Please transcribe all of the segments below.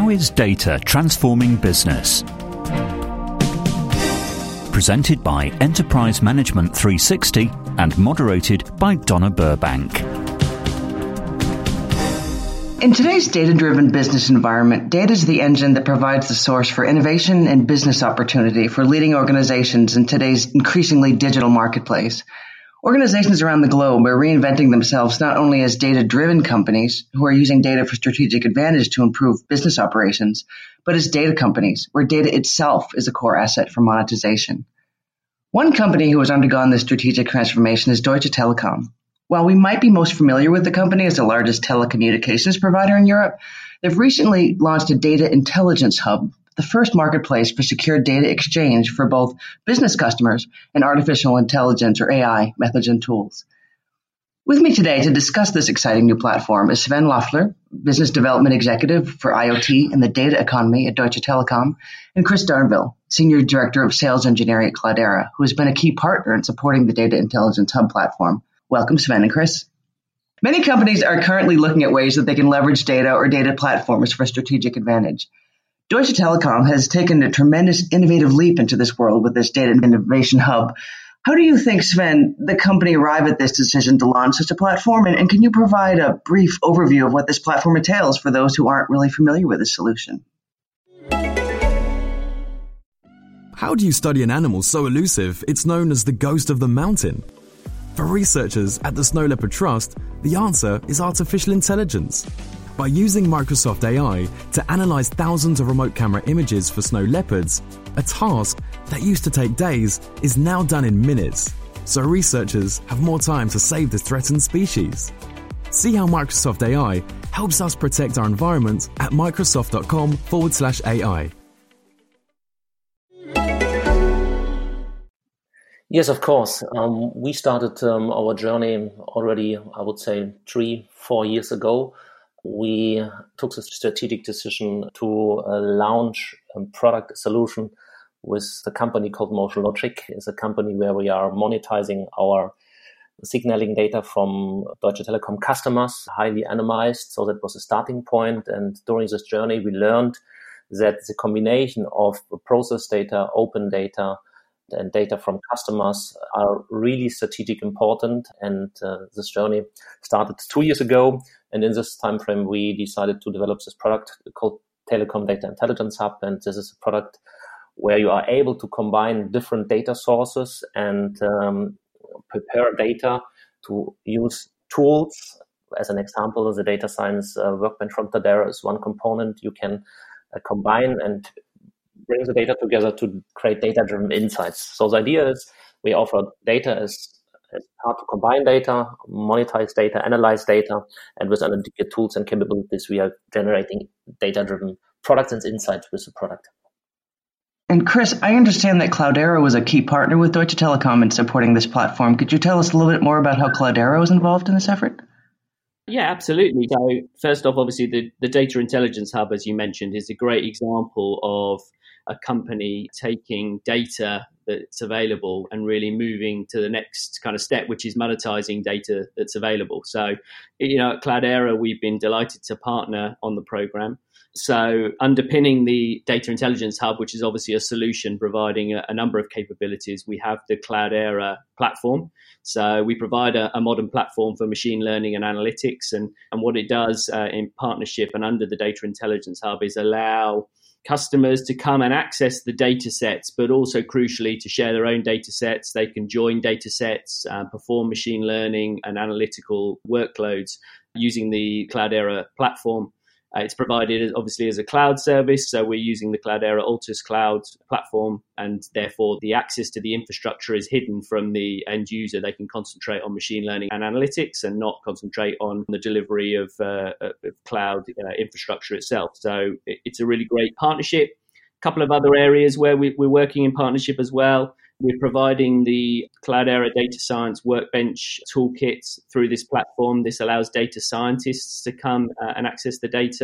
How is data transforming business? Presented by Enterprise Management 360 and moderated by Donna Burbank. In today's data-driven business environment, data is the engine that provides the source for innovation and business opportunity for leading organizations in today's increasingly digital marketplace. Organizations around the globe are reinventing themselves not only as data-driven companies who are using data for strategic advantage to improve business operations, but as data companies where data itself is a core asset for monetization. One company who has undergone this strategic transformation is Deutsche Telekom. While we might be most familiar with the company as the largest telecommunications provider in Europe, they've recently launched a data intelligence hub, the first marketplace for secure data exchange for both business customers and artificial intelligence or AI methods and tools. With me today to discuss this exciting new platform is Sven Loeffler, Business Development Executive for IoT and the Data Economy at Deutsche Telekom, and Chris Darnville, Senior Director of Sales Engineering at Cloudera, who has been a key partner in supporting the Data Intelligence Hub platform. Welcome, Sven and Chris. Many companies are currently looking at ways that they can leverage data or data platforms for strategic advantage. Deutsche Telekom has taken a tremendous innovative leap into this world with this Data Innovation Hub. How do you think, Sven, the company arrived at this decision to launch such a platform? And can you provide a brief overview of what this platform entails for those who aren't really familiar with the solution? How do you study an animal so elusive it's known as the ghost of the mountain? For researchers at the Snow Leopard Trust, the answer is artificial intelligence. By using Microsoft AI to analyze thousands of remote camera images for snow leopards, a task that used to take days is now done in minutes, so researchers have more time to save this threatened species. See how Microsoft AI helps us protect our environment at microsoft.com/AI. Yes, of course. We started our journey already, I would say, 3-4 years ago. We took the strategic decision to launch a product solution with the company called Motion Logic. It's a company where we are monetizing our signaling data from Deutsche Telekom customers, highly anonymized. So that was a starting point. And during this journey, we learned that the combination of process data, open data, and data from customers are really strategic important. And this journey started 2 years ago. And in this time frame, we decided to develop this product called Telecom Data Intelligence Hub. And this is a product where you are able to combine different data sources and prepare data to use tools. As an example, the data science workbench from Cloudera is one component you can combine and bring the data together to create data-driven insights. So the idea is we offer data as how to combine data, monetize data, analyze data, and with analytical tools and capabilities, we are generating data-driven products and insights with the product. And Chris, I understand that Cloudera was a key partner with Deutsche Telekom in supporting this platform. Could you tell us a little bit more about how Cloudera was involved in this effort? Yeah, absolutely. So first off, obviously, the Data Intelligence Hub, as you mentioned, is a great example of a company taking data that's available and really moving to the next kind of step, which is monetizing data that's available. So, at Cloudera, we've been delighted to partner on the program. So underpinning the Data Intelligence Hub, which is obviously a solution providing a number of capabilities, we have the Cloudera platform. So we provide a modern platform for machine learning and analytics. And what it does in partnership and under the Data Intelligence Hub is allow customers to come and access the data sets, but also crucially to share their own data sets. They can join data sets, perform machine learning and analytical workloads using the Cloudera platform. It's provided obviously as a cloud service. So we're using the Cloudera Altus Cloud platform, and therefore the access to the infrastructure is hidden from the end user. They can concentrate on machine learning and analytics and not concentrate on the delivery of cloud infrastructure itself. So it's a really great partnership. A couple of other areas where we're working in partnership as well. We're providing the Cloudera Data Science Workbench toolkits through this platform. This allows data scientists to come and access the data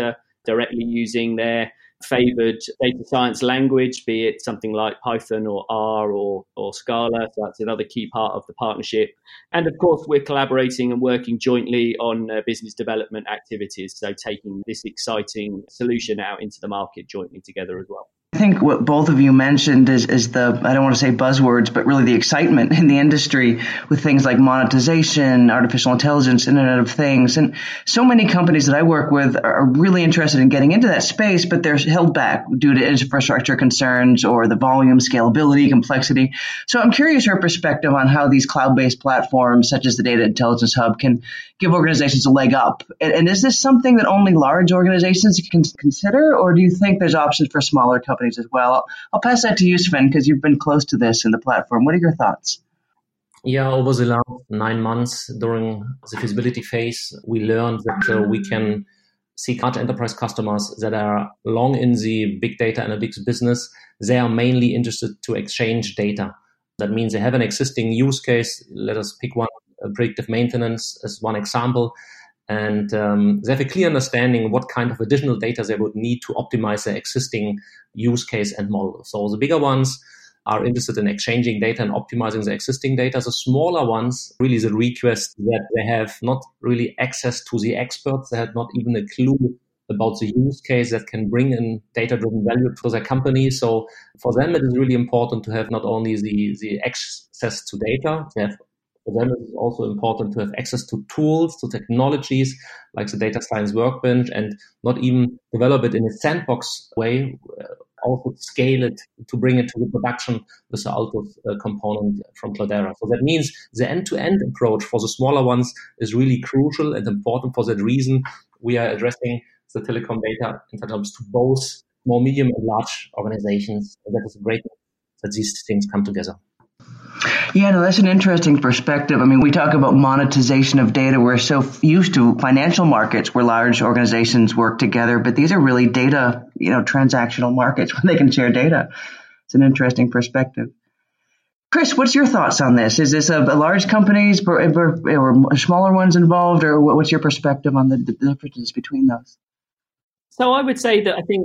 directly using their favored data science language, be it something like Python or R or Scala. So that's another key part of the partnership. And of course, we're collaborating and working jointly on business development activities. So taking this exciting solution out into the market jointly together as well. I think what both of you mentioned is the, I don't want to say buzzwords, but really the excitement in the industry with things like monetization, artificial intelligence, Internet of Things. And so many companies that I work with are really interested in getting into that space, but they're held back due to infrastructure concerns or the volume, scalability, complexity. So I'm curious your perspective on how these cloud-based platforms, such as the Data Intelligence Hub, can give organizations a leg up. And is this something that only large organizations can consider, or do you think there's options for smaller companies as well? I'll pass that to you, Sven, because you've been close to this in the platform. What are your thoughts? Yeah, over the last 9 months during the feasibility phase, we learned that we can see large enterprise customers that are long in the big data analytics business. They are mainly interested to exchange data. That means they have an existing use case. Let us pick one, predictive maintenance as one example. And they have a clear understanding what kind of additional data they would need to optimize their existing use case and model. So the bigger ones are interested in exchanging data and optimizing the existing data. The smaller ones, really the request that they have not really access to the experts. They have not even a clue about the use case that can bring in data-driven value to their company. So for them, it is really important to have not only the access to data, for them, it is also important to have access to tools, to technologies like the data science workbench, and not even develop it in a sandbox way, also scale it to bring it to the production with the Altos component from Cloudera. So that means the end-to-end approach for the smaller ones is really crucial and important. For that reason, we are addressing the telecom data intelligence to both small, medium, and large organizations. And that is great that these things come together. Yeah, no, that's an interesting perspective. I mean, we talk about monetization of data. We're so used to financial markets where large organizations work together, but these are really data, transactional markets where they can share data. It's an interesting perspective. Chris, what's your thoughts on this? Is this a large companies or smaller ones involved, or what's your perspective on the differences between those? So I would say that I think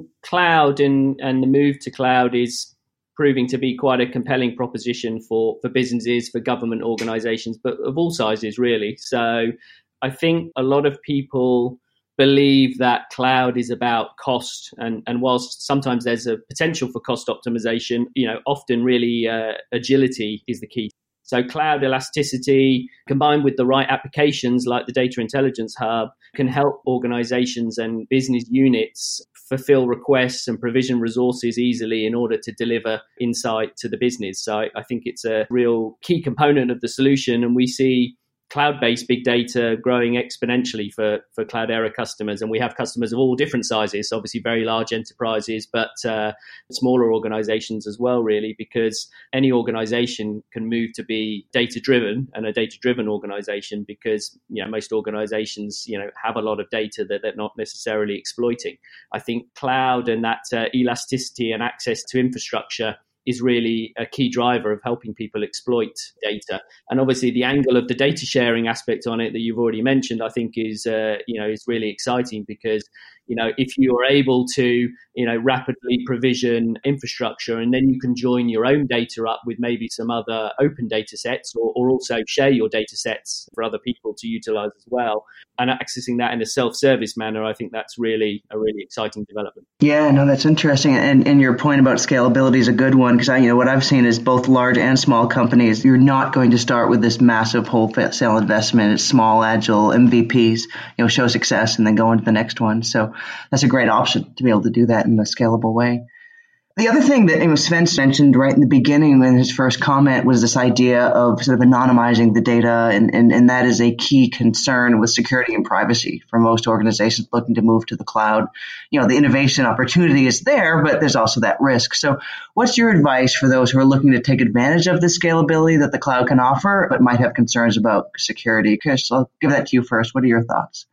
cloud and the move to cloud is proving to be quite a compelling proposition for businesses, for government organizations, but of all sizes, really. So I think a lot of people believe that cloud is about cost. And whilst sometimes there's a potential for cost optimization, often really agility is the key. So cloud elasticity combined with the right applications like the Data Intelligence Hub can help organizations and business units fulfill requests and provision resources easily in order to deliver insight to the business. So I think it's a real key component of the solution. And we see cloud-based big data growing exponentially for Cloudera customers. And we have customers of all different sizes, obviously very large enterprises, but smaller organizations as well, really, because any organization can move to be data-driven and a data-driven organization because, most organizations, have a lot of data that they're not necessarily exploiting. I think cloud and that elasticity and access to infrastructure is really a key driver of helping people exploit data. And obviously the angle of the data sharing aspect on it that you've already mentioned, I think is really exciting because, if you are able to, rapidly provision infrastructure and then you can join your own data up with maybe some other open data sets or also share your data sets for other people to utilize as well. And accessing that in a self-service manner, I think that's really a really exciting development. Yeah, no, that's interesting. And your point about scalability is a good one because what I've seen is both large and small companies, you're not going to start with this massive wholesale investment. It's small, agile MVPs, show success and then go into the next one. So that's a great option to be able to do that in a scalable way. The other thing that Sven mentioned right in the beginning in his first comment was this idea of sort of anonymizing the data, and that is a key concern with security and privacy for most organizations looking to move to the cloud. The innovation opportunity is there, but there's also that risk. So what's your advice for those who are looking to take advantage of the scalability that the cloud can offer, but might have concerns about security? Chris, I'll give that to you first. What are your thoughts?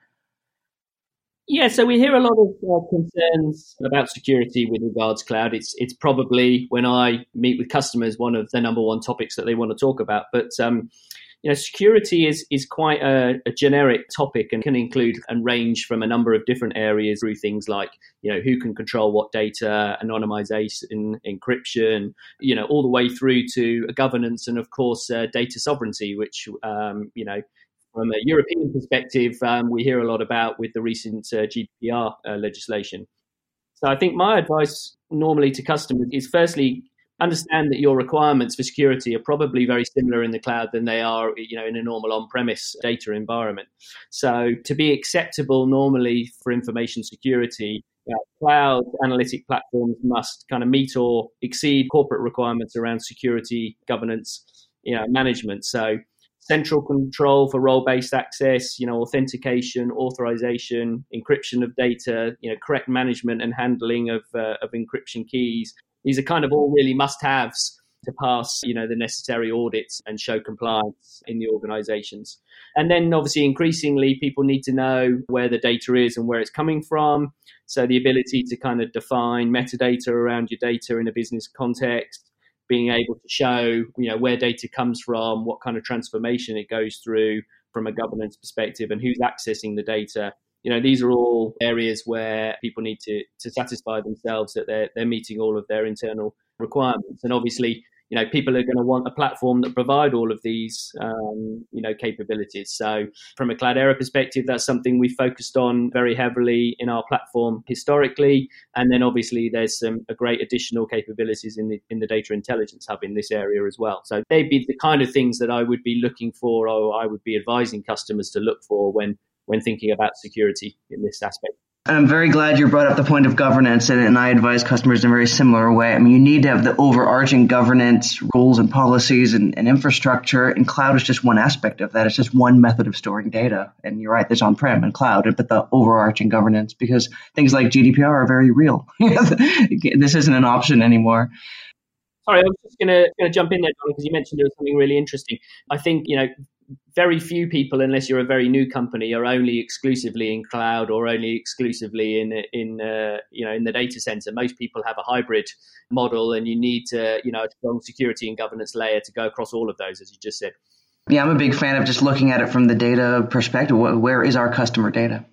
Yeah, so we hear a lot of concerns about security with regards to cloud. It's probably, when I meet with customers, one of the number one topics that they want to talk about. But security is quite a generic topic and can include and range from a number of different areas through things like, who can control what data, anonymization, encryption, all the way through to governance and, of course, data sovereignty, which, from a European perspective, we hear a lot about with the recent GDPR legislation. So I think my advice normally to customers is firstly, understand that your requirements for security are probably very similar in the cloud than they are, in a normal on-premise data environment. So to be acceptable normally for information security, cloud analytic platforms must kind of meet or exceed corporate requirements around security, governance, management. So central control for role-based access, authentication, authorization, encryption of data, correct management and handling of encryption keys. These are kind of all really must-haves to pass, the necessary audits and show compliance in the organizations. And then obviously increasingly people need to know where the data is and where it's coming from. So the ability to kind of define metadata around your data in a business context, being able to show, where data comes from, what kind of transformation it goes through from a governance perspective and who's accessing the data. These are all areas where people need to satisfy themselves that they're meeting all of their internal requirements. And obviously, people are going to want a platform that provide all of these, capabilities. So from a Cloudera perspective, that's something we focused on very heavily in our platform historically. And then obviously there's a great additional capabilities in the Data Intelligence Hub in this area as well. So they'd be the kind of things that I would be looking for, or I would be advising customers to look for when thinking about security in this aspect. I'm very glad you brought up the point of governance, and I advise customers in a very similar way. I mean, you need to have the overarching governance, rules and policies and infrastructure, and cloud is just one aspect of that. It's just one method of storing data. And you're right, there's on-prem and cloud, but the overarching governance, because things like GDPR are very real. This isn't an option anymore. Sorry, I was just going to jump in there, Don, because you mentioned there was something really interesting. I think, very few people, unless you're a very new company, are only exclusively in cloud or only exclusively in the data center. Most people have a hybrid model, and you need to, a strong security and governance layer to go across all of those, as you just said. Yeah, I'm a big fan of just looking at it from the data perspective. Where is our customer data?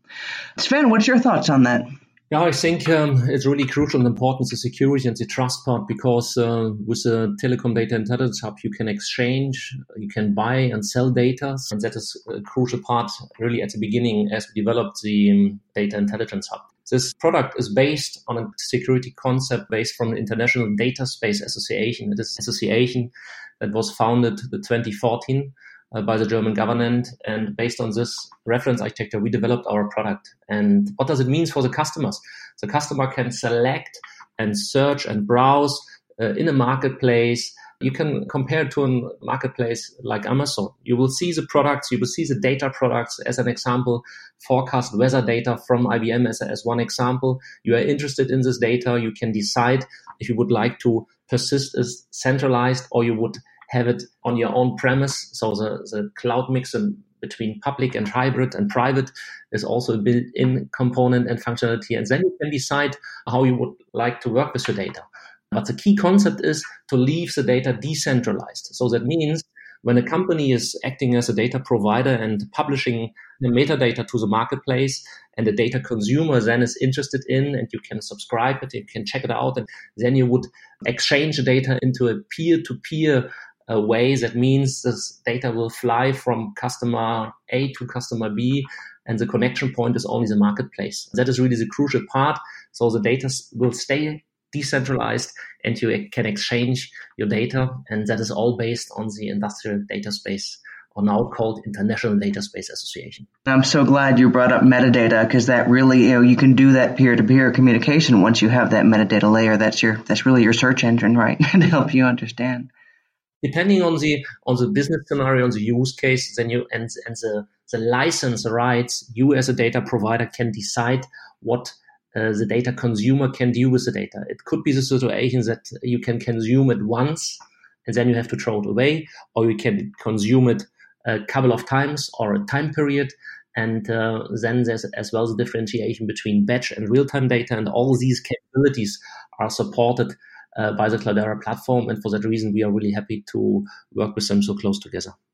Sven, what's your thoughts on that? Yeah, I think it's really crucial and important, the security and the trust part, because with the Telecom Data Intelligence Hub, you can exchange, you can buy and sell data. And that is a crucial part really at the beginning as we developed the Data Intelligence Hub. This product is based on a security concept based from the International Data Space Association. It is an association that was founded in 2014. By the German government, and based on this reference architecture, we developed our product. And what does it mean for the customers? The customer can select and search and browse in a marketplace. You can compare it to a marketplace like Amazon. You will see the products, you will see the data products as an example, forecast weather data from IBM as one example. You are interested in this data. You can decide if you would like to persist as centralized or you would have it on your own premise. So the cloud mix between public and hybrid and private is also a built-in component and functionality. And then you can decide how you would like to work with your data. But the key concept is to leave the data decentralized. So that means when a company is acting as a data provider and publishing the metadata to the marketplace, and the data consumer then is interested in, and you can subscribe it, you can check it out, and then you would exchange the data into a peer-to-peer way. That means this data will fly from customer A to customer B, and the connection point is only the marketplace. That is really the crucial part. So the data will stay decentralized and you can exchange your data. And that is all based on the Industrial Data Space, or now called International Data Space Association. I'm so glad you brought up metadata, because that really, you can do that peer-to-peer communication once you have that metadata layer. That's really your search engine, right? To help you understand. Depending on the business scenario, on the use case, then you and the license rights, you as a data provider can decide what the data consumer can do with the data. It could be the situation that you can consume it once and then you have to throw it away, or you can consume it a couple of times or a time period. And then there's as well the differentiation between batch and real-time data, and all these capabilities are supported by the Cloudera platform, and for that reason we are really happy to work with them so close together.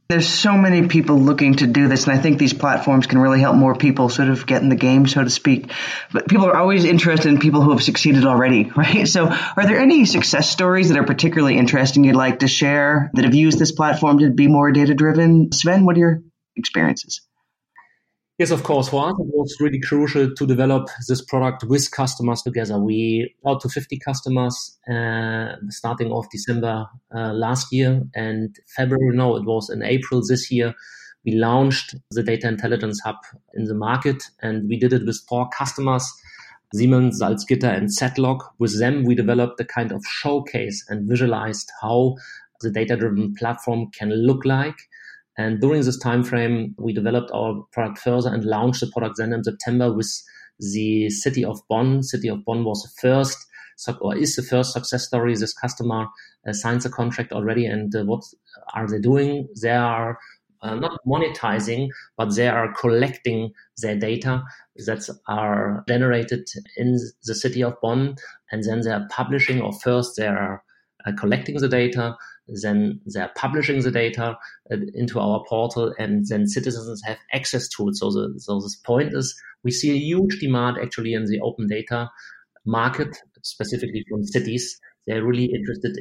There's so many people looking to do this, and I think these platforms can really help more people sort of get in the game, so to speak. But people are always interested in people who have succeeded already, right? So are there any success stories that are particularly interesting you'd like to share that have used this platform to be more data-driven? Sven, what are your experiences? Yes, of course. For us, it was really crucial to develop this product with customers together. We out to 50 customers starting off December last year, and it was in April this year. We launched the Data Intelligence Hub in the market, and we did it with 4 customers, Siemens, Salzgitter, and Zetlock. With them, we developed a kind of showcase and visualized how the data-driven platform can look like. And during this time frame, we developed our product further and launched the product then in September with the City of Bonn. City of Bonn was is the first success story. This customer signs a contract already. And what are they doing? They are not monetizing, but they are collecting their data that are generated in the City of Bonn. And then they are publishing, or first they are collecting the data, then they're publishing the data into our portal, and then citizens have access to it. So this point is, we see a huge demand actually in the open data market, specifically from cities. They're really interested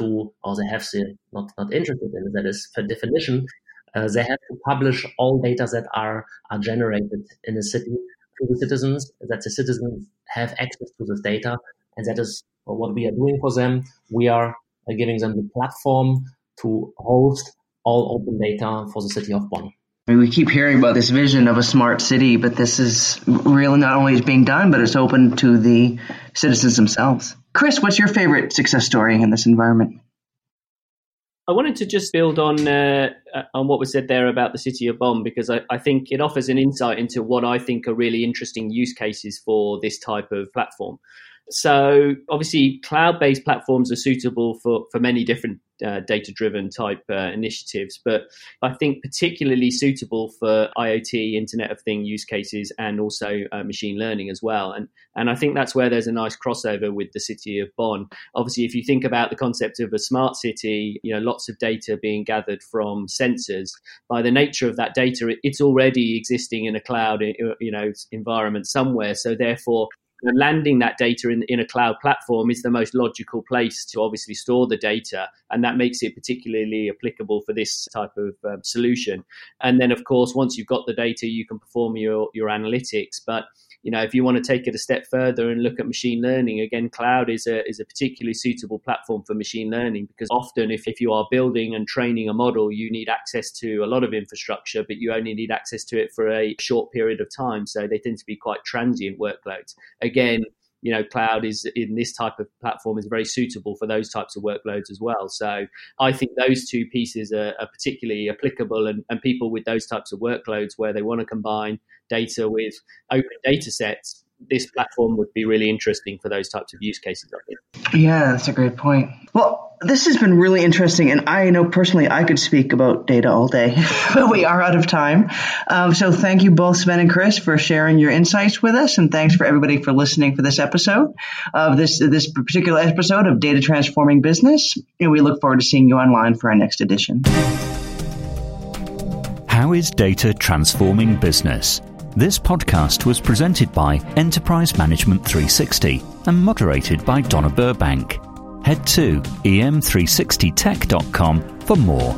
not interested in, that is per definition, they have to publish all data that are generated in a city to the citizens, that the citizens have access to this data, and that is what we are doing for them. We are giving them the platform to host all open data for the City of Bonn. We keep hearing about this vision of a smart city, but this is really not only is being done, but it's open to the citizens themselves. Chris, what's your favorite success story in this environment? I wanted to just build on what was said there about the City of Bonn, because I think it offers an insight into what I think are really interesting use cases for this type of platform. So obviously, cloud-based platforms are suitable for many different data-driven type initiatives, but I think particularly suitable for IoT, Internet of Things use cases, and also machine learning as well. And I think that's where there's a nice crossover with the City of Bonn. Obviously, if you think about the concept of a smart city, lots of data being gathered from sensors. By the nature of that data, it's already existing in a cloud, environment somewhere. So therefore, landing that data in a cloud platform is the most logical place to obviously store the data, and that makes it particularly applicable for this type of solution. And then, of course, once you've got the data, you can perform your analytics. But if you want to take it a step further and look at machine learning, again, cloud is a particularly suitable platform for machine learning, because often if you are building and training a model, you need access to a lot of infrastructure, but you only need access to it for a short period of time. So they tend to be quite transient workloads. Again, cloud is in this type of platform is very suitable for those types of workloads as well. So I think those two pieces are particularly applicable, and people with those types of workloads where they want to combine data with open data sets, this platform would be really interesting for those types of use cases, I think. Yeah, that's a great point. Well, this has been really interesting, and I know personally I could speak about data all day, but we are out of time. So thank you both, Sven and Chris, for sharing your insights with us, and thanks for everybody for listening for this episode of this particular episode of Data Transforming Business, and we look forward to seeing you online for our next edition. How is data transforming business? This podcast was presented by Enterprise Management 360 and moderated by Donna Burbank. Head to em360tech.com for more.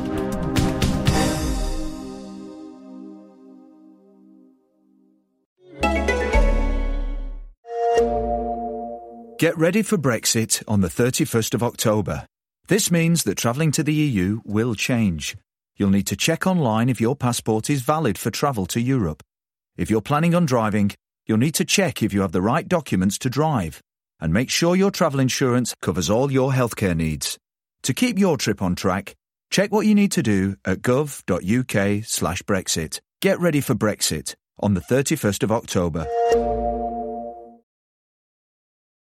Get ready for Brexit on the 31st of October. This means that travelling to the EU will change. You'll need to check online if your passport is valid for travel to Europe. If you're planning on driving, you'll need to check if you have the right documents to drive, and make sure your travel insurance covers all your healthcare needs. To keep your trip on track, check what you need to do at gov.uk/Brexit. Get ready for Brexit on the 31st of October.